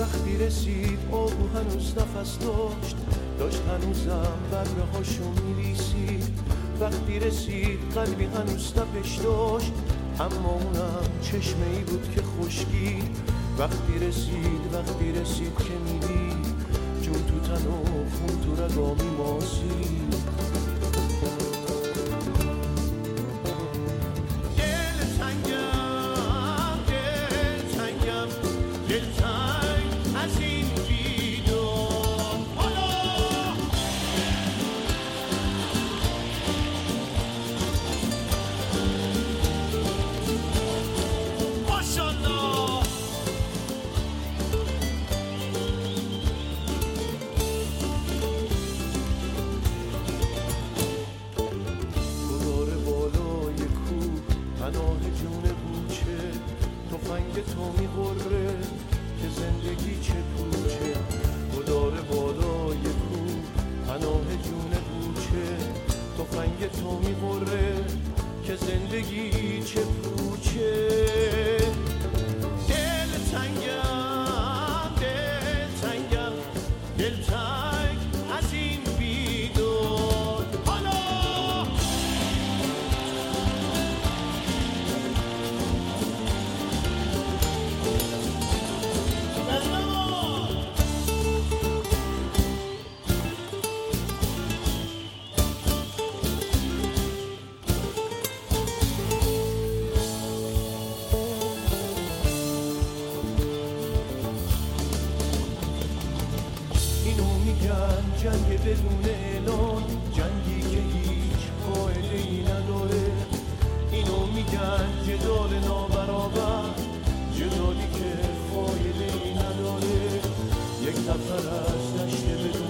وقتی رسید آهو هنوز نفس داشت هنوزم برهاشو میریسید. وقتی رسید قلبی هنوز تپش داشت، اما اونم چشمه ای بود که خشکید. وقتی رسید که میدید جون تو تن و خون تو رگا میماسید. پناه جون بوچه تفنگ تو می‌غره که زندگی چه پوچه. گدار بالای کو پناه جون بوچه تفنگ تو می‌غره که زندگی چه پوچه. دلتنگ از این بیدار. اینو میگن جنگ بدون اعلان، جنگی که هیچ فایده‌ای نداره. اینو میگن جدال نابرابر، جدالی که فایده‌ای نداره. یک نفر از دشت